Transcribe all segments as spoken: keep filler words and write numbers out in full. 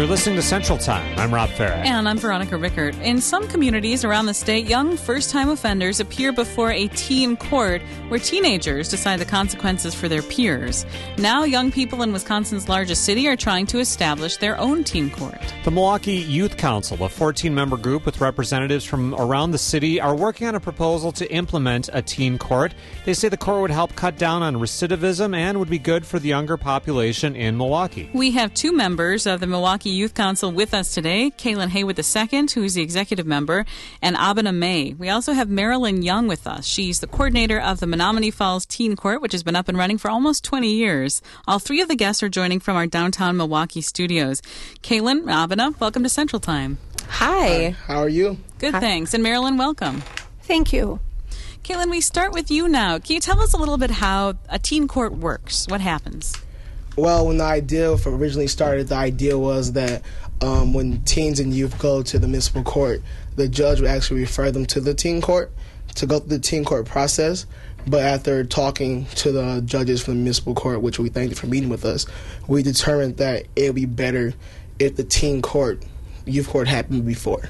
You're listening to Central Time. I'm Rob Farah. And I'm Veronica Rickert. In some communities around the state, young first-time offenders appear before a teen court where teenagers decide the consequences for their peers. Now, young people in Wisconsin's largest city are trying to establish their own teen court. The Milwaukee Youth Council, a fourteen-member group with representatives from around the city, are working on a proposal to implement a teen court. They say the court would help cut down on recidivism and would be good for the younger population in Milwaukee. We have two members of the Milwaukee Youth Council with us today, Kaylin Haywood the second, who is the executive member, and Abena May. We also have Marilyn Young with us. She's the coordinator of the Menomonee Falls Teen Court, which has been up and running for almost twenty years. All three of the guests are joining from our downtown Milwaukee studios. Kaylin, Abena, welcome to Central Time. Hi. Hi. How are you? Good, Hi. thanks. And Marilyn, welcome. Thank you. Kaylin, we start with you now. Can you tell us a little bit how a teen court works? What happens? Well, when the idea for originally started, the idea was that um, when teens and youth go to the municipal court, the judge would actually refer them to the teen court to go through the teen court process. But after talking to the judges from the municipal court, which we thank you for meeting with us, we determined that it would be better if the teen court, youth court happened before.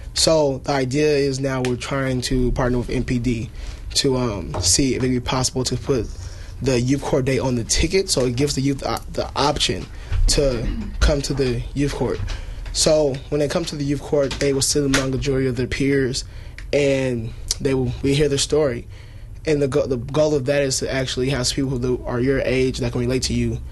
So the idea is now we're trying to partner with M P D to um, see if it would be possible to put the youth court date on the ticket, so it gives the youth uh, the option to come to the youth court. So when they come to the youth court, they will sit among the majority of their peers, and they will we hear their story. And the go- the goal of that is to actually have people who are your age that can relate to you,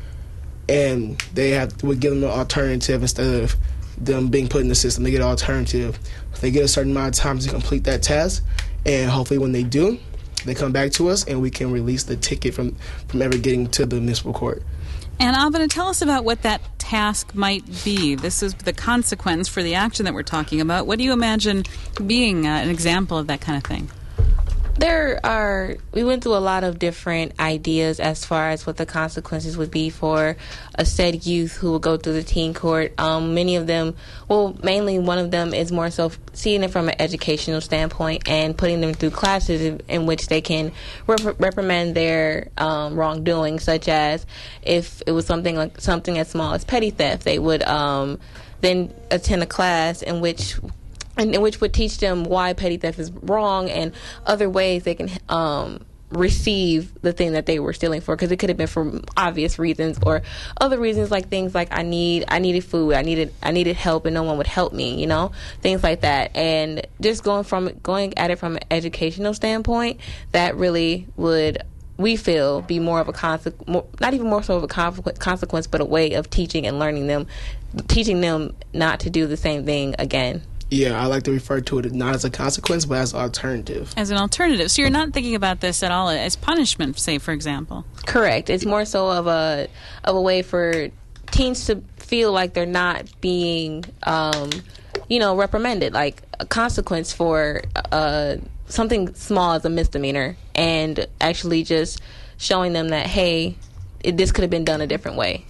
and they have would give them an alternative instead of them being put in the system. They get an alternative. They get a certain amount of time to complete that task, and hopefully when they do, they come back to us and we can release the ticket from, from ever getting to the municipal court. And Abena, tell us about what that task might be. This is the consequence for the action that we're talking about. What do you imagine being uh, an example of that kind of thing? There are, we went through a lot of different ideas as far as what the consequences would be for a said youth who will go through the teen court. Um, many of them, well, mainly one of them is more so seeing it from an educational standpoint and putting them through classes in, in which they can rep- reprimand their um, wrongdoing, such as if it was something like something as small as petty theft, they would um, then attend a class in which And which would teach them why petty theft is wrong and other ways they can um, receive the thing that they were stealing for, because it could have been for obvious reasons or other reasons, like things like I need I needed food, I needed I needed help, and no one would help me, you know, things like that. And just going from going at it from an educational standpoint, that really would, we feel, be more of a consequence, not even more so of a consequence, but a way of teaching and learning them, teaching them not to do the same thing again. Yeah, I like to refer to it not as a consequence, but as an alternative. As an alternative. So you're not thinking about this at all as punishment, say, for example? Correct. It's more so of a of a way for teens to feel like they're not being, um, you know, reprimanded, like a consequence for uh, something small as a misdemeanor, and actually just showing them that, hey, it, this could have been done a different way.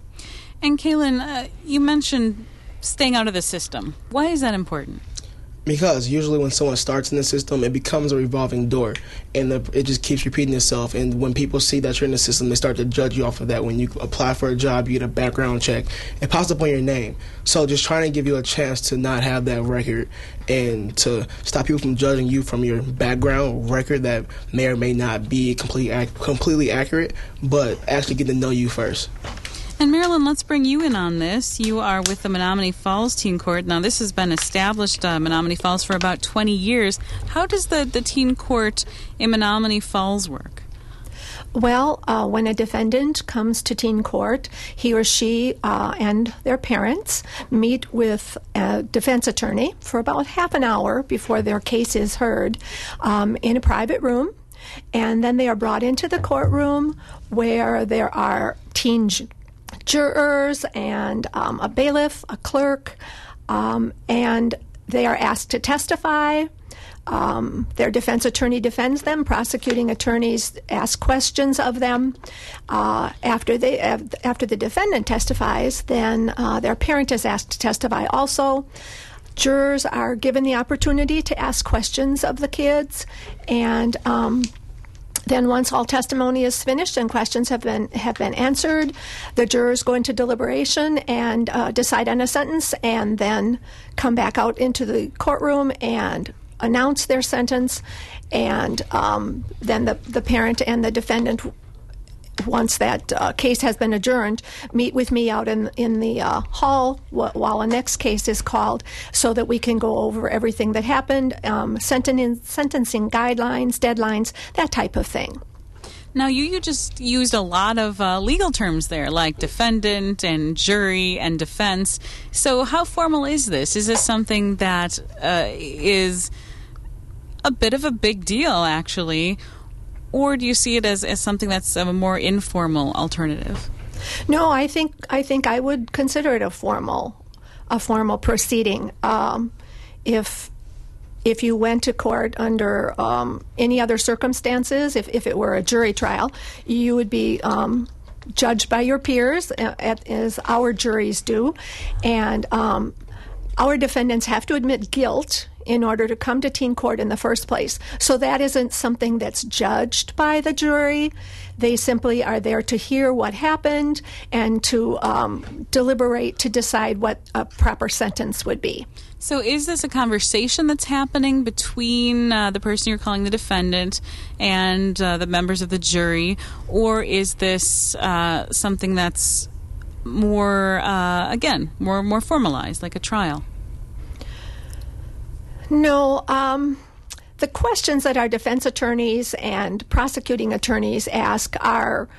And Kaylin, uh, you mentioned staying out of the system. Why is that important? Because usually when someone starts in the system, it becomes a revolving door, and the, it just keeps repeating itself. And when people see that you're in the system, they start to judge you off of that. When you apply for a job, you get a background check. It pops up on your name. So just trying to give you a chance to not have that record and to stop people from judging you from your background record that may or may not be completely, completely accurate, but actually get to know you first. And Marilyn, let's bring you in on this. You are with the Menomonee Falls Teen Court. Now, this has been established, uh, Menomonee Falls, for about twenty years. How does the, the teen court in Menomonee Falls work? Well, uh, when a defendant comes to teen court, he or she uh, and their parents meet with a defense attorney for about half an hour before their case is heard um, in a private room. And then they are brought into the courtroom where there are teen ju- jurors and um, a bailiff, a clerk, um, and they are asked to testify. Um, their defense attorney defends them. Prosecuting attorneys ask questions of them. Uh, after they, uh, after the defendant testifies, then uh, their parent is asked to testify also. Jurors are given the opportunity to ask questions of the kids, and um, Then once all testimony is finished and questions have been have been answered, the jurors go into deliberation and uh, decide on a sentence, and then come back out into the courtroom and announce their sentence. And um, then the, the parent and the defendant, once that uh, case has been adjourned, meet with me out in in the uh, hall wh- while a next case is called, so that we can go over everything that happened, um, sentencing, sentencing guidelines, deadlines, that type of thing. Now, you, you just used a lot of uh, legal terms there, like defendant and jury and defense. So how formal is this? Is this something that uh, is a bit of a big deal, actually? Or do you see it as, as something that's a more informal alternative? No, I think I think I would consider it a formal, a formal proceeding. Um, if if you went to court under um, any other circumstances, if, if it were a jury trial, you would be um, judged by your peers, as our juries do, and um, our defendants have to admit guilt in order to come to teen court in the first place. So that isn't something that's judged by the jury. They simply are there to hear what happened and to um, deliberate to decide what a proper sentence would be. So is this a conversation that's happening between uh, the person you're calling the defendant and uh, the members of the jury, or is this uh, something that's more, uh, again, more more formalized, like a trial? No, um, the questions that our defense attorneys and prosecuting attorneys ask are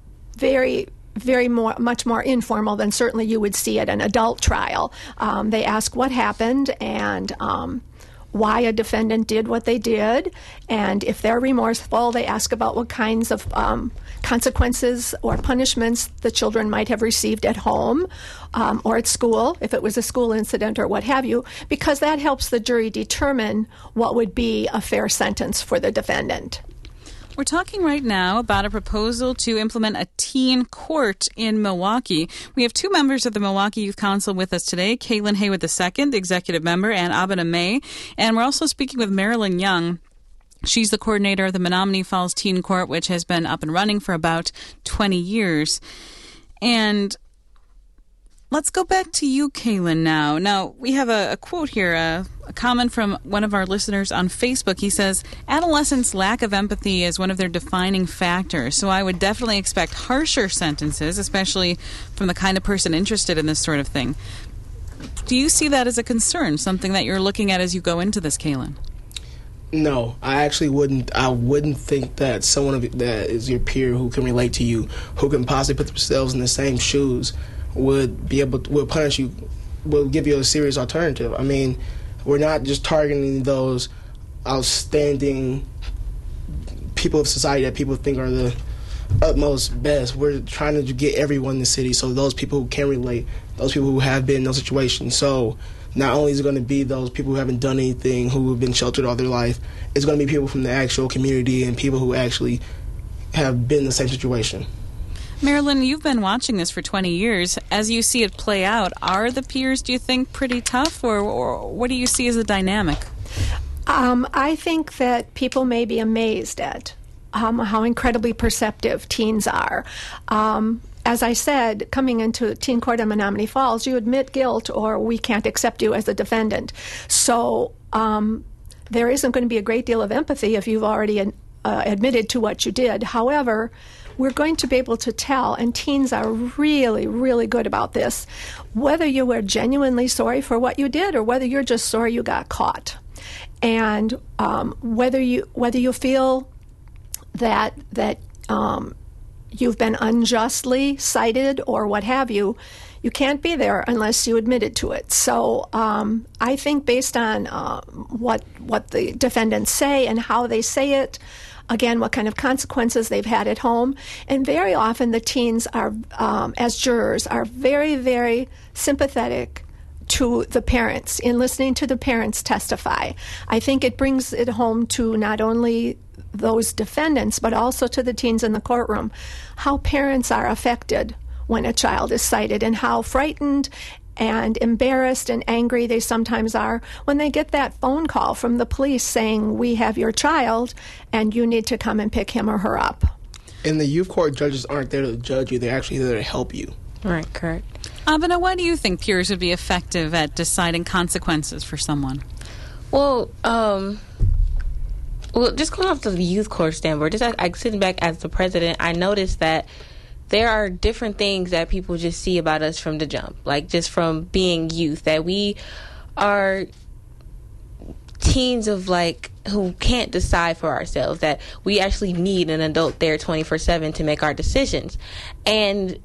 very, very more, much more informal than certainly you would see at an adult trial. Um, they ask what happened and um, why a defendant did what they did, and if they're remorseful, they ask about what kinds of um, consequences or punishments the children might have received at home um, or at school, if it was a school incident or what have you, because that helps the jury determine what would be a fair sentence for the defendant. We're talking right now about a proposal to implement a teen court in Milwaukee. We have two members of the Milwaukee Youth Council with us today, Kaylin Haywood the second, executive member, and Abena May. And we're also speaking with Marilyn Young. She's the coordinator of the Menominee Falls Teen Court, which has been up and running for about twenty years. And let's go back to you, Kaylin, now. Now, we have a, a quote here, a, a comment from one of our listeners on Facebook. He says, adolescents' lack of empathy is one of their defining factors, so I would definitely expect harsher sentences, especially from the kind of person interested in this sort of thing. Do you see that as a concern, something that you're looking at as you go into this, Kaylin? No, I actually wouldn't. I wouldn't think that someone of, that is your peer who can relate to you, who can possibly put themselves in the same shoes, would be able to, would punish you, will give you a serious alternative. I mean, we're not just targeting those outstanding people of society that people think are the utmost best. We're trying to get everyone in the city, so those people who can relate, those people who have been in those situations. So not only is it going to be those people who haven't done anything, who have been sheltered all their life, it's going to be people from the actual community and people who actually have been in the same situation. Marilyn, you've been watching this for twenty years. As you see it play out, are the peers, do you think, pretty tough, or, or what do you see as the dynamic? Um, I think that people may be amazed at um, how incredibly perceptive teens are. Um, as I said, coming into teen court in Menominee Falls, you admit guilt or we can't accept you as a defendant. So um, there isn't going to be a great deal of empathy if you've already uh, admitted to what you did. However, we're going to be able to tell, and teens are really, really good about this, whether you were genuinely sorry for what you did or whether you're just sorry you got caught. And um, whether you whether you feel that that um, you've been unjustly cited or what have you, you can't be there unless you admitted to it. So um, I think based on uh, what what the defendants say and how they say it, again, what kind of consequences they've had at home. And very often the teens are, um, as jurors, are very, very sympathetic to the parents in listening to the parents testify. I think it brings it home to not only those defendants, but also to the teens in the courtroom, how parents are affected when a child is cited and how frightened and embarrassed and angry they sometimes are when they get that phone call from the police saying, we have your child and you need to come and pick him or her up. In the youth court, judges aren't there to judge you. They're actually there to help you. Right, correct. Abena, why do you think peers would be effective at deciding consequences for someone? Well, um, well, just going off the youth court standpoint, just like, like sitting back as the president, I noticed that there are different things that people just see about us from the jump, like just from being youth, that we are teens of like who can't decide for ourselves, that we actually need an adult there twenty-four seven to make our decisions. And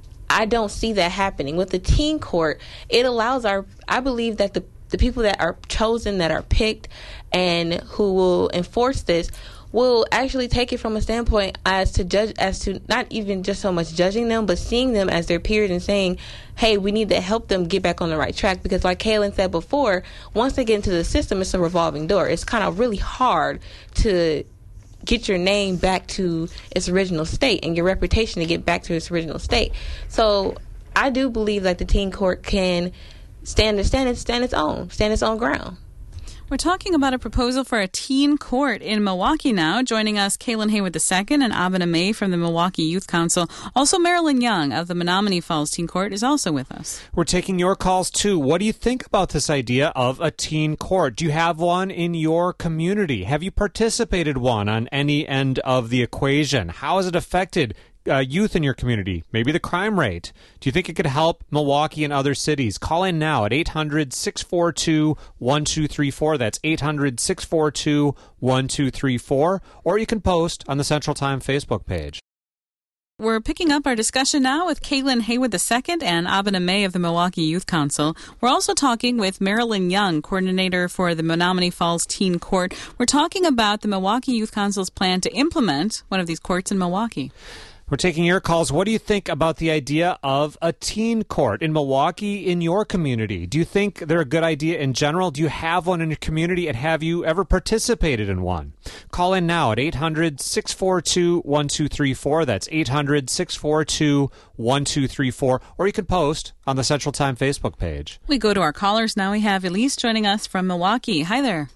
I don't see that happening. With the teen court, it allows our, I believe that the, the people that are chosen, that are picked, and who will enforce this will actually take it from a standpoint as to judge, as to not even just so much judging them, but seeing them as their peers and saying, hey, we need to help them get back on the right track. Because like Kaylin said before, once they get into the system, it's a revolving door. It's kind of really hard to get your name back to its original state and your reputation to get back to its original state. So I do believe that the teen court can stand, stand, stand its own, stand its own ground. We're talking about a proposal for a teen court in Milwaukee now. Joining us, Kaylin Haywood the second and Abena May from the Milwaukee Youth Council. Also, Marilyn Young of the Menominee Falls Teen Court is also with us. We're taking your calls, too. What do you think about this idea of a teen court? Do you have one in your community? Have you participated one on any end of the equation? How has it affected Uh, youth in your community, maybe the crime rate? Do you think it could help Milwaukee and other cities? Call in now at eight hundred, six four two, one two three four. That's eight hundred, six four two, one two three four. Or you can post on the Central Time Facebook page. We're picking up our discussion now with Kaylin Haywood the second and Abena May of the Milwaukee Youth Council. We're also talking with Marilyn Young, coordinator for the Menominee Falls Teen Court. We're talking about the Milwaukee Youth Council's plan to implement one of these courts in Milwaukee. We're taking your calls. What do you think about the idea of a teen court in Milwaukee in your community? Do you think they're a good idea in general? Do you have one in your community, and have you ever participated in one? Call in now at eight hundred, six four two, one two three four. That's eight hundred, six four two, one two three four. Or you can post on the Central Time Facebook page. We go to our callers now. We have Elise joining us from Milwaukee. Hi there.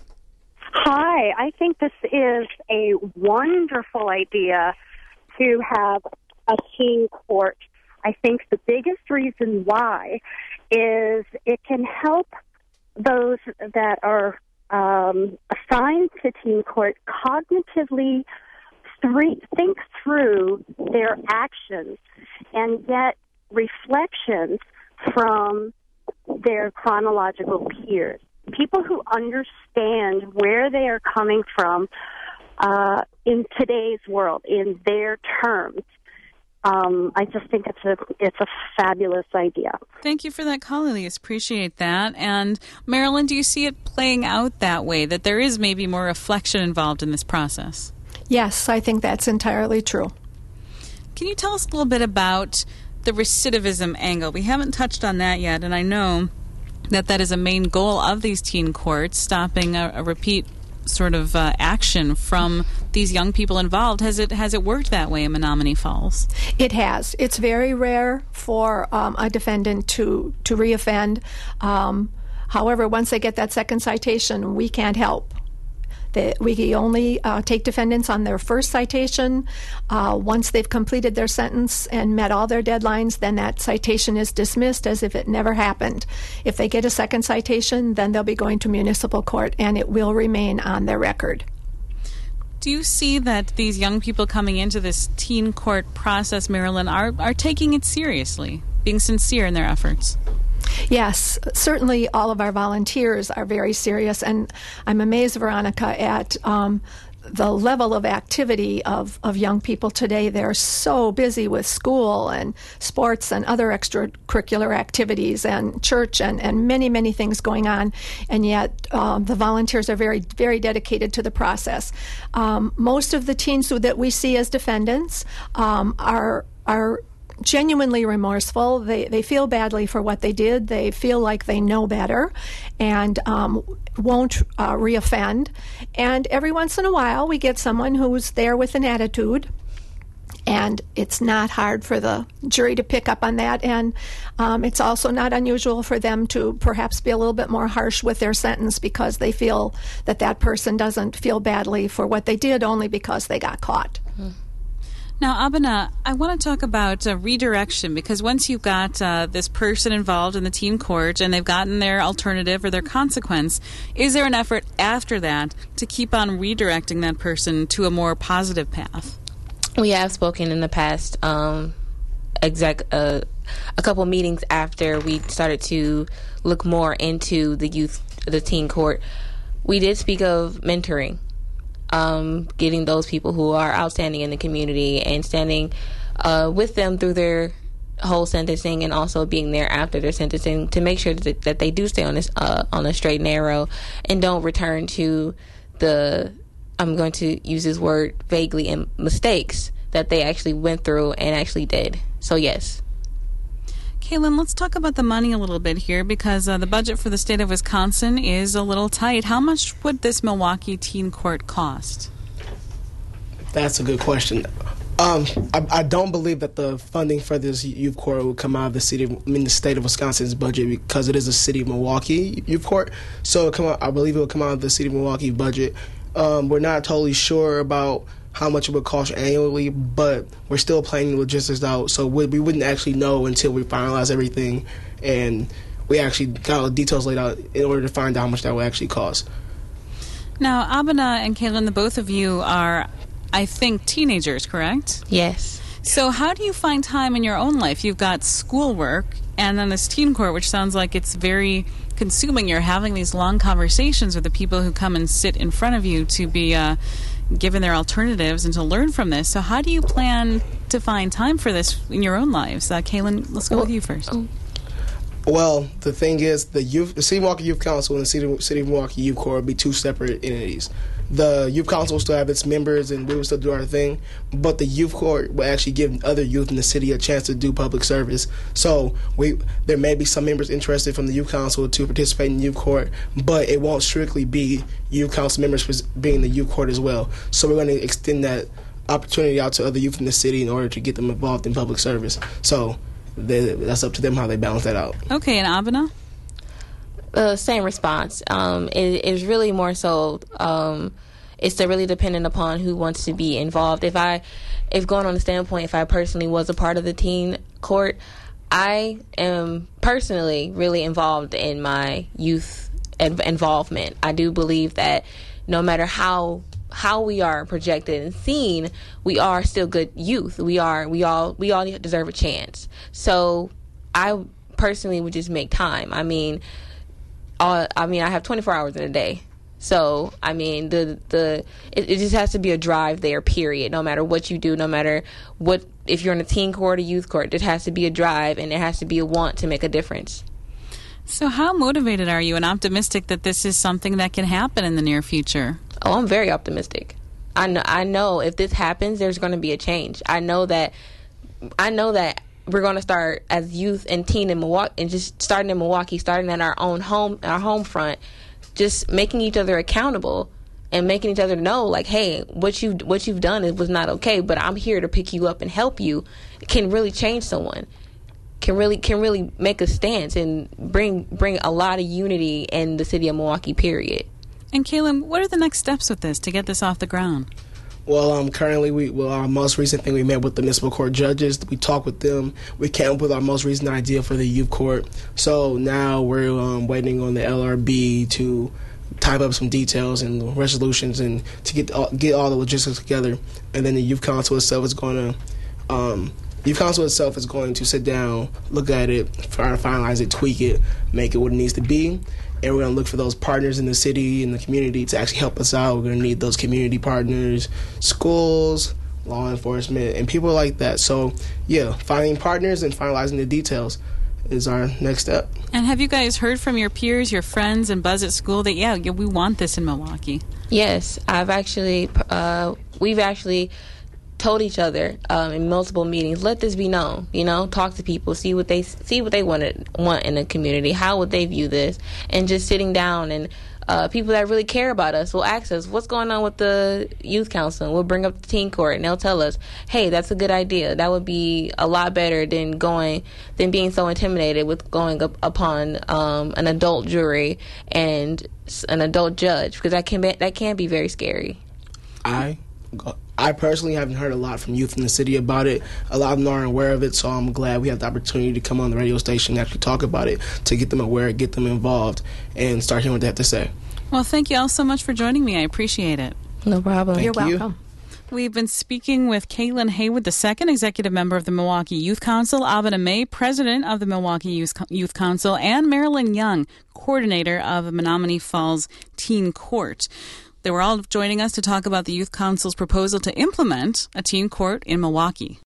Hi. I think this is a wonderful idea to have a teen court. I think the biggest reason why is it can help those that are um, assigned to teen court cognitively th- think through their actions and get reflections from their chronological peers. People who understand where they are coming from Uh, in today's world, in their terms. Um, I just think it's a it's a fabulous idea. Thank you for that call, Elise. Appreciate that. And Marilyn, do you see it playing out that way, that there is maybe more reflection involved in this process? Yes, I think that's entirely true. Can you tell us a little bit about the recidivism angle? We haven't touched on that yet, and I know that that is a main goal of these teen courts, stopping a, a repeat sort of uh, action from these young people involved. Has it has it worked that way in Menominee Falls? It has. It's very rare for um, a defendant to to reoffend. Um, however, once they get that second citation, we can't help. They, we only uh, take defendants on their first citation. Uh, once they've completed their sentence and met all their deadlines, then that citation is dismissed as if it never happened. If they get a second citation, then they'll be going to municipal court, and it will remain on their record. Do you see that these young people coming into this teen court process, Marilyn, are, are taking it seriously, being sincere in their efforts? Yes, certainly all of our volunteers are very serious, and I'm amazed, Veronica, at um, the level of activity of, of young people today. They're so busy with school and sports and other extracurricular activities and church and, and many, many things going on, and yet um, the volunteers are very, very dedicated to the process. Um, most of the teens that we see as defendants um, are are genuinely remorseful. They they feel badly for what they did. They feel like they know better and um, won't uh, reoffend. And every once in a while, we get someone who's there with an attitude And it's not hard for the jury to pick up on that. And um, it's also not unusual for them to perhaps be a little bit more harsh with their sentence because they feel that that person doesn't feel badly for what they did only because they got caught. Mm-hmm. Now, Abena, I want to talk about uh, redirection, because once you've got uh, this person involved in the teen court and they've gotten their alternative or their consequence, is there an effort after that to keep on redirecting that person to a more positive path? We have spoken in the past, um, exec, uh, a couple meetings after we started to look more into the youth, the teen court. We did speak of mentoring. Um, getting those people who are outstanding in the community and standing uh, with them through their whole sentencing, and also being there after their sentencing to make sure that, that they do stay on this uh, on a straight and narrow and don't return to the, I'm going to use this word vaguely, and mistakes that they actually went through and actually did. So yes. Kaylin, let's talk about the money a little bit here, because uh, the budget for the state of Wisconsin is a little tight. How much would this Milwaukee Teen Court cost? That's a good question. Um, I, I don't believe that the funding for this youth court will come out of the city, I mean, the state of Wisconsin's budget, because it is a city of Milwaukee youth court. So it'll come out, I believe it will come out of the city of Milwaukee budget. Um, we're not totally sure about how much it would cost annually, but we're still playing the logistics out, so we, we wouldn't actually know until we finalize everything and we actually got all the details laid out in order to find out how much that would actually cost. Now, Abena and Kaylin, the both of you are, I think, teenagers, correct? Yes. So how do you find time in your own life? You've got schoolwork and then this teen court, which sounds like it's very consuming. You're having these long conversations with the people who come and sit in front of you to be uh, given their alternatives and to learn from this. So how do you plan to find time for this in your own lives? Uh, Kaylin, let's go well, with you first. Well, the thing is, the youth, the City of Milwaukee Youth Council and the City, City of Milwaukee Youth Court would be two separate entities. The Youth Council will still have its members and we will still do our thing, but the Youth Court will actually give other youth in the city a chance to do public service. So we there may be some members interested from the Youth Council to participate in Youth Court, but it won't strictly be Youth Council members being the Youth Court as well. So we're going to extend that opportunity out to other youth in the city in order to get them involved in public service. So they, that's up to them how they balance that out. Okay, and Abena? Uh, same response. Um, it is really more so. Um, it's really dependent upon who wants to be involved. If I, if going on the standpoint, if I personally was a part of the teen court, I am personally really involved in my youth involvement. I do believe that no matter how how we are projected and seen, we are still good youth. We are. We all. We all deserve a chance. So I personally would just make time. I mean. Uh, I mean, I have twenty-four hours in a day. So, I mean, the the it, it just has to be a drive there, period. No matter what you do, no matter what, if you're in a teen court or youth court, it has to be a drive and it has to be a want to make a difference. So how motivated are you and optimistic that this is something that can happen in the near future? Oh, I'm very optimistic. I know, I know if this happens, there's going to be a change. I know that, I know that we're going to start as youth and teen in Milwaukee, and just starting in Milwaukee, starting at our own home, our home front, just making each other accountable and making each other know, like, hey, what you what you've done is was not okay, but I'm here to pick you up and help you. It can really change someone. Can really can really make a stance and bring bring a lot of unity in the city of Milwaukee. Period. And Kaylin, what are the next steps with this to get this off the ground? Well, um, currently, we well, our most recent thing, we met with the municipal court judges. We talked with them. We came up with our most recent idea for the youth court. So now we're um, waiting on the L R B to type up some details and resolutions and to get all, get all the logistics together. And then the youth council itself is going to um, youth council itself is going to sit down, look at it, try to finalize it, tweak it, make it what it needs to be. And we're going to look for those partners in the city and the community to actually help us out. We're going to need those community partners, schools, law enforcement, and people like that. So, yeah, finding partners and finalizing the details is our next step. And have you guys heard from your peers, your friends, and buzz at school that, yeah, we want this in Milwaukee? Yes, I've actually, uh, we've actually told each other um, in multiple meetings, let this be known, you know, talk to people, see what they see what they want want in the community, how would they view this, and just sitting down and uh, people that really care about us will ask us, what's going on with the youth council? We'll bring up the teen court, and they'll tell us, hey, that's a good idea. That would be a lot better than going, than being so intimidated with going up upon um, an adult jury and an adult judge, because that can be, that can be very scary. I I personally haven't heard a lot from youth in the city about it. A lot of them aren't aware of it, so I'm glad we have the opportunity to come on the radio station and actually talk about it, to get them aware, get them involved, and start hearing what they have to say. Well, thank you all so much for joining me. I appreciate it. No problem. Thank You're you. welcome. We've been speaking with Kaylin Haywood the second, executive member of the Milwaukee Youth Council, Abena May, president of the Milwaukee Youth Youth Council, and Marilyn Young, coordinator of Menominee Falls Teen Court. They were all joining us to talk about the Youth Council's proposal to implement a teen court in Milwaukee.